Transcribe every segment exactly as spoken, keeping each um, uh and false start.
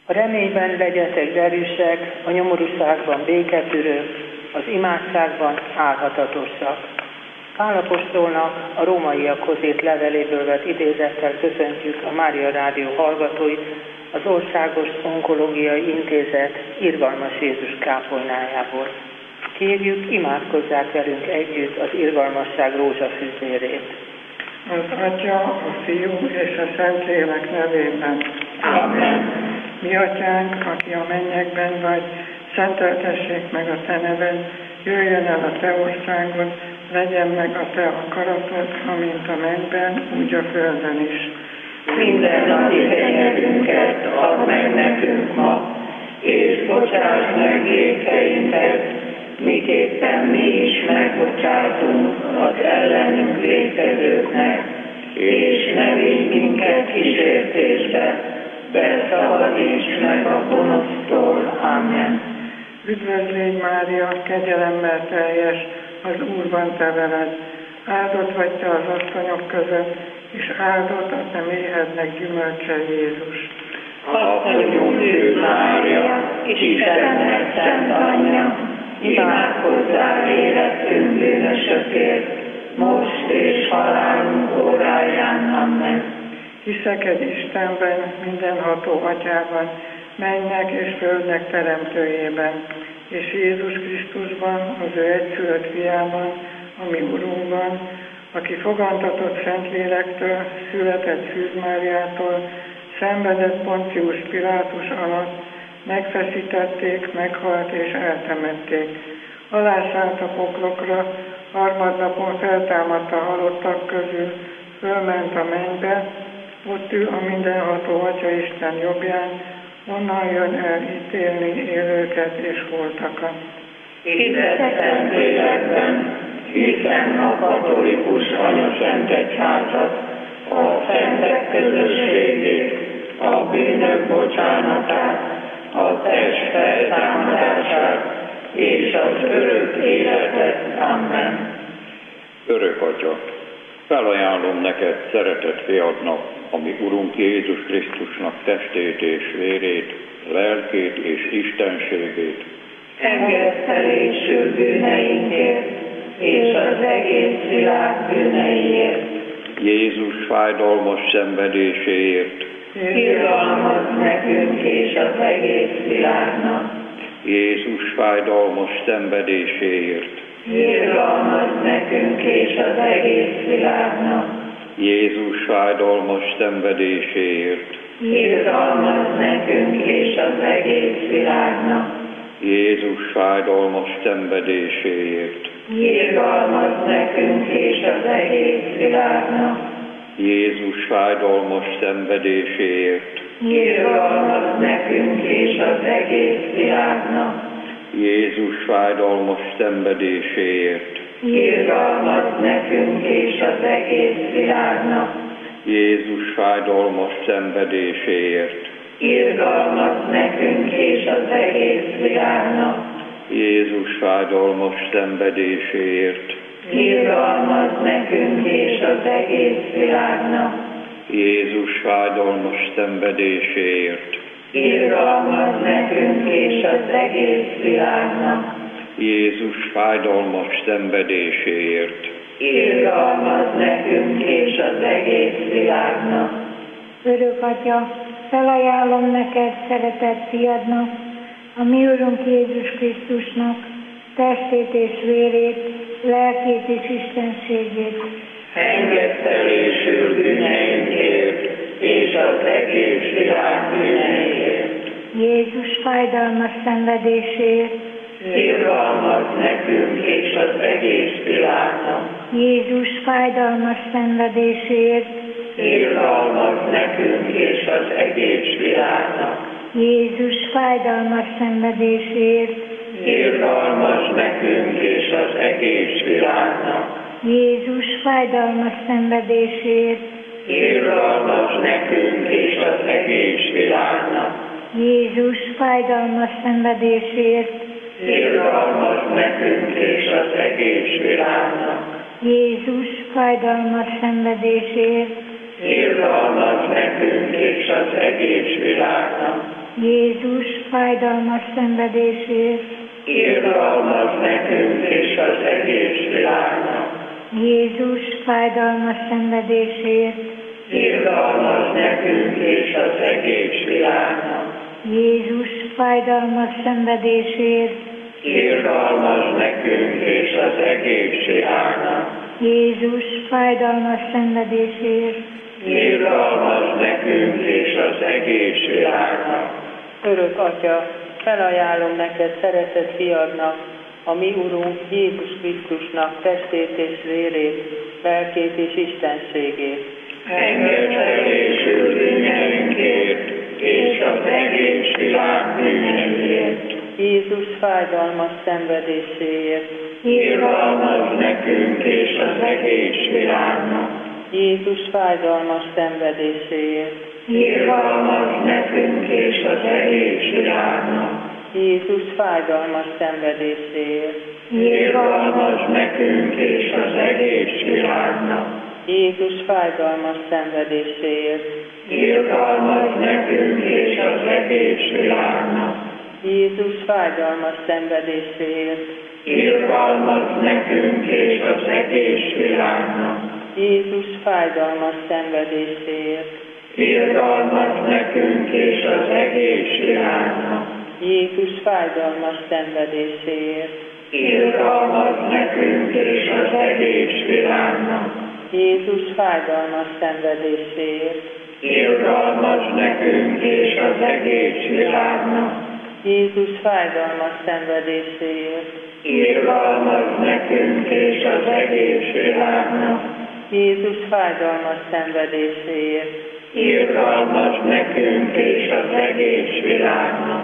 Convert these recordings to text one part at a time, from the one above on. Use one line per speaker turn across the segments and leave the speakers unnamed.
A reményben legyetek derűsek, a nyomorúságban béketűrők, az imádságban álhatatosak. Pál apostolnak a rómaiakhoz írt leveléből vett idézettel köszöntjük a Mária Rádió hallgatóit az Országos Onkológiai Intézet Irgalmas Jézus kápolnájából. Kérjük, imádkozzák velünk együtt az irgalmasság rózsafűzérét.
Az Atya, a Fiú és a Szentlélek nevében.
Amen.
Mi Atyánk, aki a mennyekben vagy, szenteltessék meg a Te neved, jöjjön el a Te országod, legyen meg a Te akaratod, amint a mennyben, úgy a földön is.
Minden napi kenyerünket add meg nekünk ma, és bocsáss meg vétkeinket, miképpen mi is megbocsátunk az ellenünk vétkezőknek, és ne vigy minket kísértésbe, de szabadíts meg a gonosztól. Amen.
Üdvözlégy Mária, kegyelemmel teljes, az Úr van te veled, áldott vagy te az asszonyok között, és áldott a te méhednek gyümölcse Jézus.
Asszonyunk Szűz Mária, Istennek szent anyja, imádkozzál érettünk bűnösökért, most és halálunk óráján. Amen.
Hiszek egy Istenben, mindenható Atyában, mennynek és földnek teremtőjében, és Jézus Krisztusban, az ő egyszülött fiában, a mi Urunkban, aki fogantatott Szentlélektől, született Szűz Máriától, szenvedett Poncius Pilátus alatt, megfeszítették, meghalt és eltemették. Alászállt a poklokra, harmadnapon feltámadt a halottak közül, fölment a mennybe, ott ül a mindenható Atya Isten jobbján, onnan jön el ítélni élőket és holtakat.
Hiszek Szentlélekben, hiszem a katolikus anyaszent egyházat, a szentek közösségét, a bűnök bocsánatát, a test feltámadását és az örök életet. Amen.
Örök Atya, felajánlom neked szeretett fiadnak, ami Urunk Jézus Krisztusnak testét és vérét, lelkét és istenségét.
Engedtelésű bűneinkért és az egész világ bűneiért.
Jézus fájdalmas szenvedéséért.
Irgalmaz nekünk és az egész világnak.
Jézus fájdalmas szenvedéséért.
Irgalmaz nekünk és az egész világnak.
Jézus fájdalmas szenvedéséért.
Irgalmaz nekünk és az egész világnak.
Jézus fájdalmas szenvedéséért.
Irgalmaz nekünk és az egész világnak.
Jézus fájdalmas szenvedéséért.
Irgalmaz nekünk és az egész világnak.
Jézus fájdalmas szenvedéséért.
Irgalmaz nekünk és az egész világnak.
Jézus fájdalmas szenvedéséért.
Irgalmaz nekünk és az egész világnak.
Jézus fájdalmas szenvedéséért.
Irgalmaz nekünk és az egész világnak.
Jézus fájdalmas szenvedéséért.
Irgalmaz nekünk és az egész világnak.
Jézus fájdalmas szenvedéséért.
Irgalmaz nekünk és az egész világnak.
Örök Atya, felajánlom neked szeretett fiadnak, a mi Urunk Jézus Krisztusnak, testét és vérét, lelkét és istenségét.
Engedtelésül bűneinkért és az egész világ bűneiért.
Jézus fájdalmas szenvedéséért.
Irgalmaz nekünk és az egész világnak.
Jézus fájdalmas szenvedéséért.
Irgalmaz nekünk és az egész világnak.
Jézus fájdalmas szenvedéséért.
Irgalmaz nekünk és az egész világnak.
Jézus fájdalmas szenvedéséért.
Irgalmaz nekünk és az egész világnak.
Jézus fájdalmas szenvedéséért.
Irgalmaz nekünk és az egész világnak.
Jézus fájdalmas szenvedéséért.
Irgalmaz nekünk és az egész világnak.
Jézus fájdalmas szenvedésért,
irgalmaz nekünk és az egész világnak.
Jézus fájdalmas szenvedésért,
Irgalmaz nekünk és az egész világnak.
Jézus fájdalmas szenvedésért,
Irgalmaz nekünk és az egész világnak.
Jézus fájdalmas szenvedésért,
Irgalmaz nekünk és az egész világnak.
Örök Atya, felajánlom neked szeretett fiadnak, a mi Urunk Jézus Krisztusnak testét és vérét, lelkét és istenségét.
Engedj felésül bűneinkért és az egész világ bűneiért.
Jézus fájdalmas szenvedéséért,
Irgalmaz nekünk és az egész világnak.
Jézus fájdalmas szenvedéséért,
Irgalmaz nekünk és az egész világnak.
Jézus fájdalmas szenvedéséért,
Irgalmaz nekünk és az egész világnak.
Jézus fájdalmas szenvedéséért,
Irgalmaz nekünk és az egész világnak.
Jézus fájdalmas szenvedéséért,
Irgalmaz nekünk és az egész világnak.
Jézus fájdalmas szenvedéséért,
Irgalmaz nekünk és az egész világnak.
Jézus fájdalmas szenvedéséért,
Irgalmaz nekünk és az egész világnak.
Jézus fájdalmas szenvedéséért,
Irgalmaz nekünk és az egész világnak.
Jézus fájdalmas szenvedéséért,
Irgalmaz nekünk és az egész világnak.
Jézus fájdalmas szenvedéséért,
Irgalmaz nekünk és az egész világnak.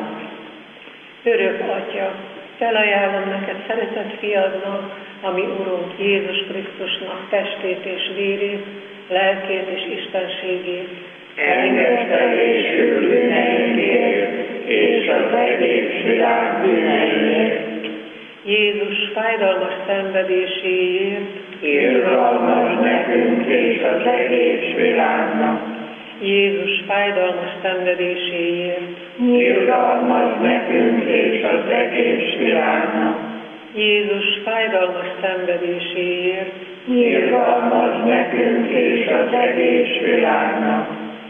Örök Atya, felajánlom neked szeretett fiadnak, a mi Urunk Jézus Krisztusnak testét és vérét, lelkét és istenségét.
Engedj felésül bűneinkért és az egész világ bűneiért.
Jézus fájdalmas szenvedéséért,
Irgalmaz nekünk és az egész világnak.
Jézus fájdalmas szenvedéséért,
Irgalmaz nekünk és az egész világnak.
Jézus fájdalmas szenvedéséért,
Irgalmaz nekünk és az egész világnak.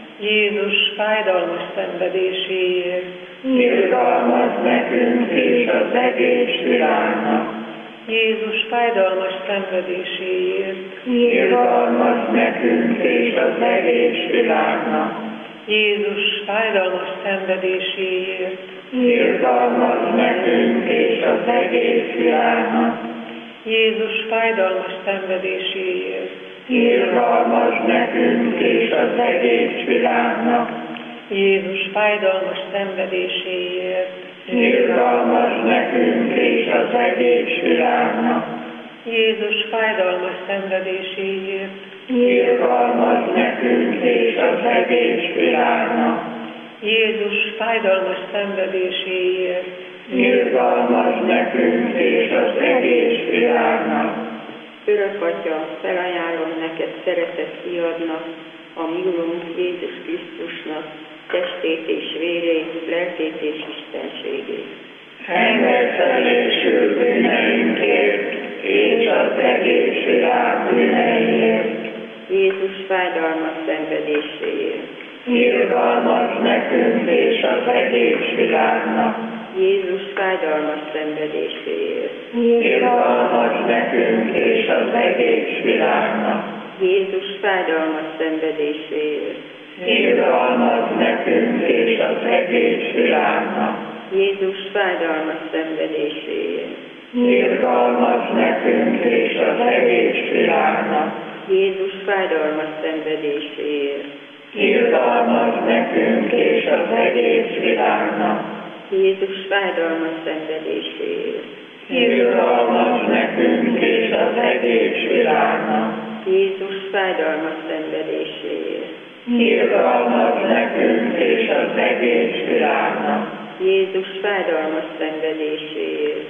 Jézus fájdalmas szenvedéséért,
Irgalmaz nekünk és az egész világnak.
Jézus fájdalmas szenvedéséért,
Irgalmaz nekünk és az egész világnak.
Jézus fájdalmas szenvedéséért,
Irgalmaz nekünk és az egész világnak.
Jézus fájdalmas szenvedéséért,
Irgalmaz nekünk és az egész világnak.
Jézus fájdalmas szenvedéséért,
Irgalmaz nekünk és az egész világnak.
Jézus fájdalmas szenvedéséért,
Irgalmaz nekünk és az egész világnak.
Jézus fájdalmas szenvedéséért,
Irgalmaz nekünk és az egész világnak.
Örök Atya, felajánlom neked szeretett fiadnak, a mi Urunk Jézus Krisztusnak testét és vérét, lelkét és istenségét.
Engedj felésül bűneinkért és az egész világ bűneiért.
Jézus fájdalmas szenvedéséért,
Irgalmaz nekünk és az egész világnak.
Jézus fájdalmas szenvedéséért,
Irgalmaz nekünk és az egész világnak.
Jézus fájdalmas szenvedéséért,
Irgalmaz nekünk és az egész világnak.
Jézus fájdalmas szenvedéséért,
Irgalmaz nekünk és az egész világnak.
Jézus fájdalmas szenvedéséért,
Irgalmaz nekünk és az egész világnak.
Jézus fájdalmas szenvedéséért,
Irgalmaz nekünk és az egész világnak.
Jézus fájdalmas szenvedéséért,
Irgalmaz nekünk és az egész világnak.
Jézus fájdalmas szenvedéséért,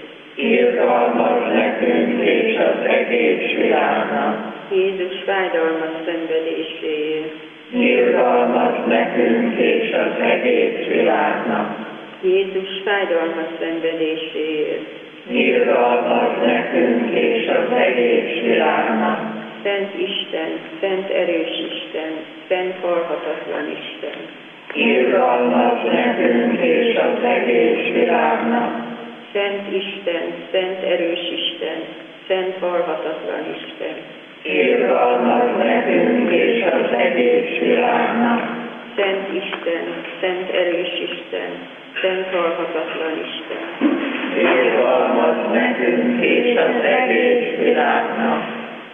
Irgalmaz nekünk és az egész világnak.
Jézus fájdalmas szenvedéséért,
irgalmat nekünk és az egész világnak.
Jézus fájdalmas szenvedéséért,
irgalmat nekünk és az egész világnak.
Szent Isten, Szent erős Isten, Szent halhatatlan Isten,
irgalmat nekünk és az egész világnak.
Szent Isten, Szent erős Isten, Szent halhatatlan Isten,
irgalmat nekünk és az egész világnak.
Szent Isten, Szent erős Isten, Szent halhatatlan Isten,
irgalmat nekünk és az egész világnak.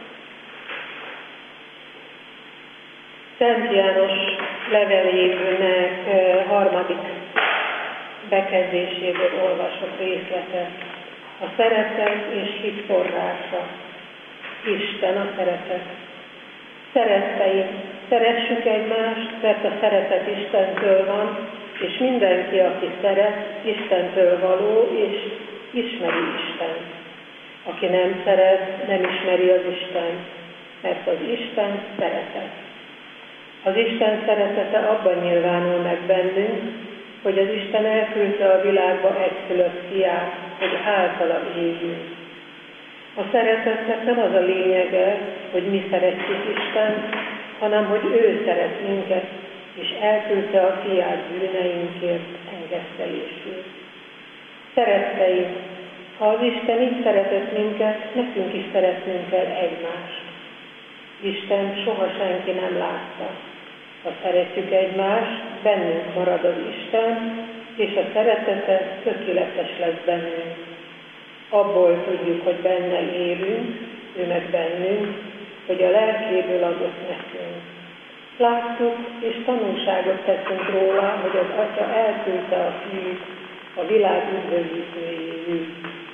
Szent János levelének harmadik bekezdéséből olvasok részletet. A szeretet és hit forrása. Isten a szeretet. Szeretteim, szeressük egymást, mert a szeretet Istentől van, és mindenki, aki szeret, Istentől való, és ismeri Istent. Aki nem szeret, nem ismeri az Istent, mert az Isten szeretet. Az Isten szeretete abban nyilvánul meg bennünk, hogy az Isten elküldte a világba egyszülött fiát, hogy általa éljünk. A szeretetnek nem az a lényege, hogy mi szeretjük Istent, hanem hogy ő szeret minket, és elküldte a fiát bűneinkért engesztelésül. Szeretteim, ha az Isten így szeretett minket, nekünk is szeretnünk kell egymást. Isten soha senki nem látta. Ha szeretjük egymást, bennünk marad az Isten, és a szeretete tökéletes lesz bennünk. Abból tudjuk, hogy benne élünk, ő meg bennünk, hogy a lelkéből adott nekünk. Láttuk és tanulságot teszünk róla, hogy az Atya elküldte a Fiút, a világ üdvözítőjéül.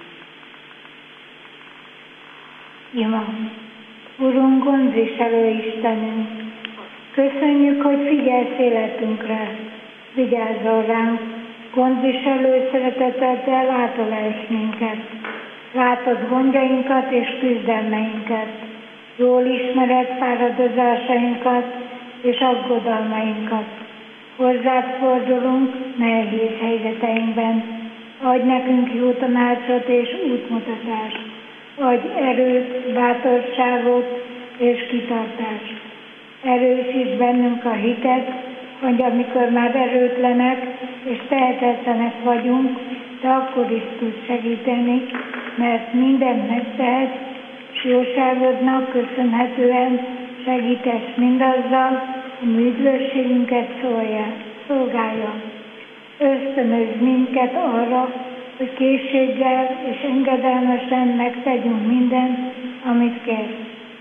Ima. Urunk, gondviselő Istenünk, köszönjük, hogy figyelsz életünkre, vigyázzol ránk, gondviselő szereteteddel látol el minket. Látod gondjainkat és küzdelmeinket, jól ismered fáradozásainkat és aggodalmainkat. Hozzád fordulunk nehéz helyzeteinkben, adj nekünk jó tanácsot és útmutatást, adj erőt, bátorságot és kitartást. Erősíts bennünk a hitet, hogy amikor már erőtlenek és tehetetlenek vagyunk, te akkor is tudsz segíteni, mert mindent megtehetsz, és jóságodnak köszönhetően segítesz mindazzal, ami üdvösségünket szolgálja. Ösztönözz minket arra, hogy készséggel és engedelmesen megtegyünk mindent, amit kérsz.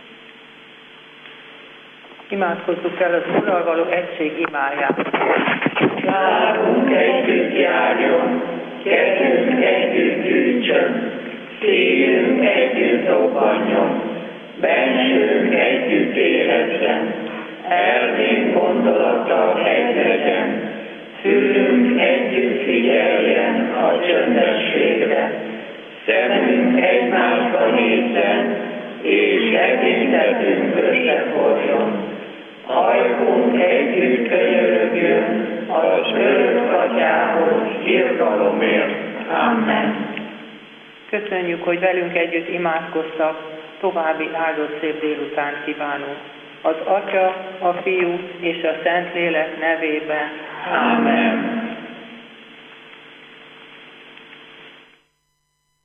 Imádkozzuk el az Urral való egység imáját.
Lábunk együtt járjon, kezünk együtt gyűjtsön, szívünk együtt robbanjon, bensőnk együtt érezzen, elménk gondolata egy legyen, fülünk együtt figyeljen a csöndességre, szemünk egymásba nézzen, és tekintetünk összeforjon. Ajkunk együtt könyörögjön az örök Atyához irgalomért. Amen.
Köszönjük, hogy velünk együtt imádkoztak, további áldott szép délután kívánunk. Az Atya, a Fiú és a Szentlélek nevében.
Amen.